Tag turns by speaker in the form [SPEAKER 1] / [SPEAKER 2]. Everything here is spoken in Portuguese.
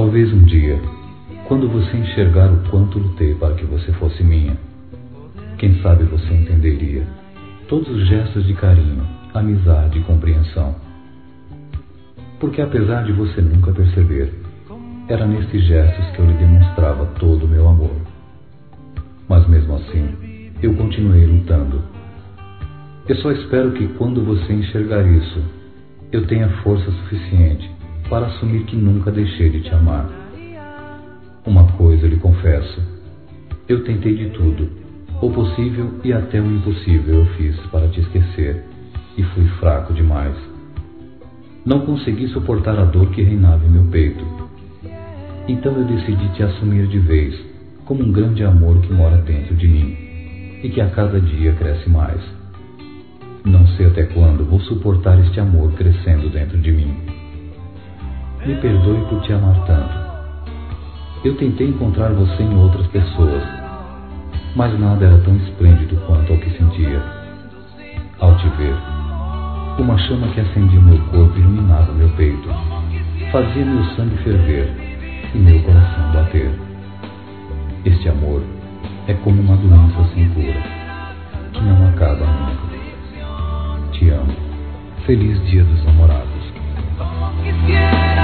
[SPEAKER 1] Talvez um dia, quando você enxergar o quanto lutei para que você fosse minha, quem sabe você entenderia todos os gestos de carinho, amizade e compreensão. Porque apesar de você nunca perceber, era nesses gestos que eu lhe demonstrava todo o meu amor. Mas mesmo assim, eu continuei lutando. Eu só espero que quando você enxergar isso, eu tenha força suficiente para assumir que nunca deixei de te amar. Uma coisa lhe confesso, eu tentei de tudo, o possível e até o impossível eu fiz para te esquecer, e fui fraco demais. Não consegui suportar a dor que reinava em meu peito. Então eu decidi te assumir de vez, como um grande amor que mora dentro de mim, e que a cada dia cresce mais. Não sei até quando vou suportar este amor crescendo dentro de mim. Me perdoe por te amar tanto. Eu tentei encontrar você em outras pessoas, mas nada era tão esplêndido quanto ao que sentia. Ao te ver, uma chama que acendia meu corpo iluminava meu peito, fazia meu sangue ferver e meu coração bater. Este amor é como uma doença sem cura, que não acaba nunca. Te amo. Feliz Dia dos Namorados.